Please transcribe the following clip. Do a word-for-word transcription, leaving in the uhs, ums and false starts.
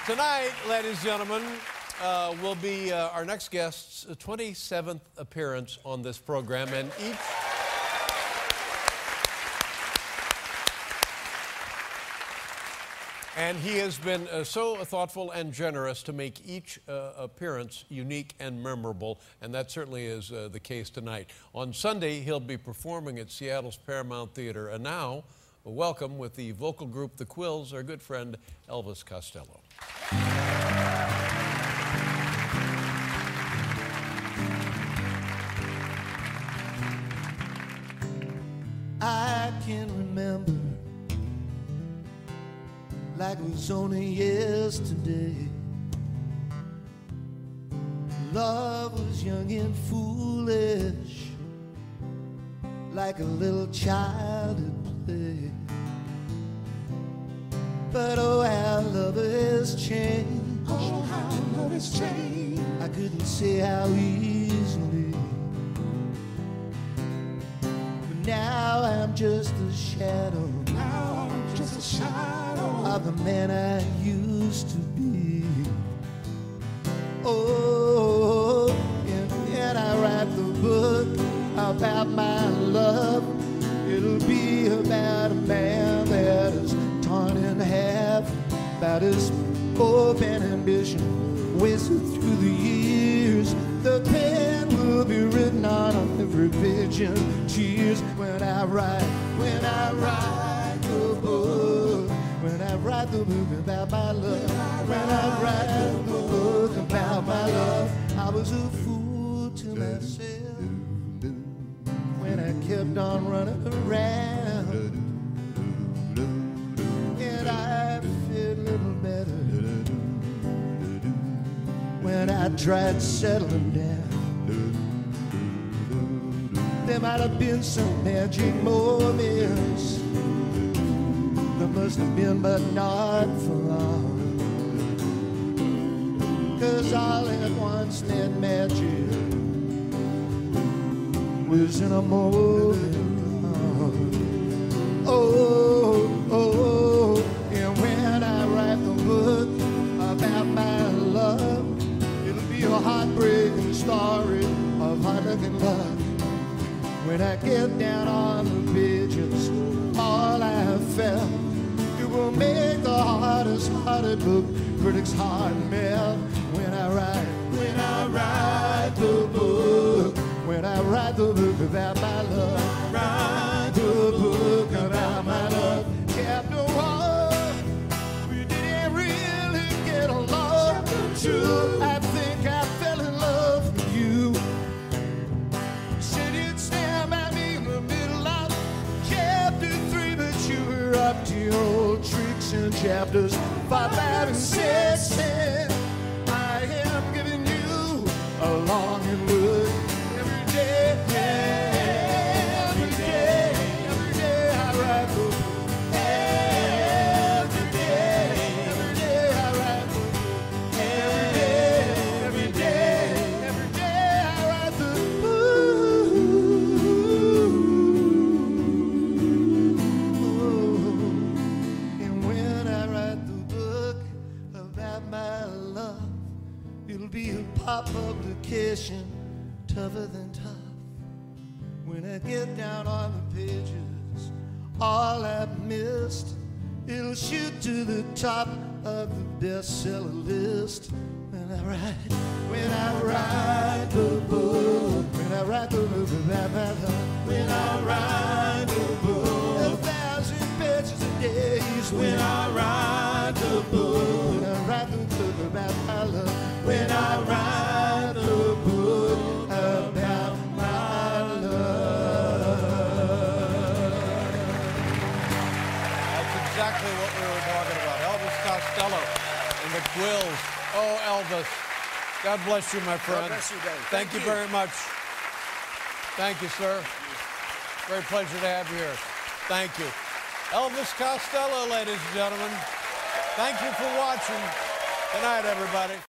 Tonight, ladies and gentlemen, uh, will be uh, our next guest's twenty-seventh appearance on this program, and each... And he has been uh, so thoughtful and generous to make each uh, appearance unique and memorable, and that certainly is uh, the case tonight. On Sunday, he'll be performing at Seattle's Paramount Theater. And now, welcome with the vocal group The Quills, our good friend Elvis Costello. I can remember like it was only yesterday. Love was young and foolish, like a little child at play. But oh, how love has changed. Oh, how love has changed. I couldn't say how easily. But now I'm just a shadow. Now I'm just a shadow of the man I used to be. Oh, and when I write the book about my love, it'll be about a man that is torn in half, about his hope and ambition wasted through the years. The pen will be written on every page in tears when I write, when I write the book, when I write the book about my love, when I write the book about my love. I was a fool to myself when I kept on running around, and I feel a little better when I tried settling down. There might have been some magic moments, there must have been, but not for long. 'Cause all at once that magic was in a moment. Oh, oh, and when I write the book about my love, it'll be a heartbreaking story of heartbreaking love. When I get down on the pages, all I have felt, it will make the hardest hearted book critics' heart melt. When I write, when I write the book, when I write the book about my love, write the book about my love. Chapter one, we didn't really get along. Chapter two, I think I fell in love with you. Said you'd stand by me in the middle of chapter three, but you were up to your old tricks in chapters five, five, and six. And I am giving you a longing look every day, every day, every day I write the book. Every day, every day I write the book. Every day, every day, every day I write the book. And when I write the book about my love, it'll be a pop publication, tougher than tough. When I get down on the pages, all I've missed, it'll shoot to the top of the bestseller list. When I write, when I write the book, when I write the book about my love, when I write the book, a thousand pages a day, when I write the book, when I write the book about my love, when I write the book about my love. That's exactly what we were talking about. Elvis Costello and the Quills. Oh, Elvis, God bless you, my friend. God bless you, Dave. Thank, Thank you you. very much. Thank you, sir. Great pleasure to have you here. Thank you. Elvis Costello, ladies and gentlemen. Thank you for watching. Good night, everybody.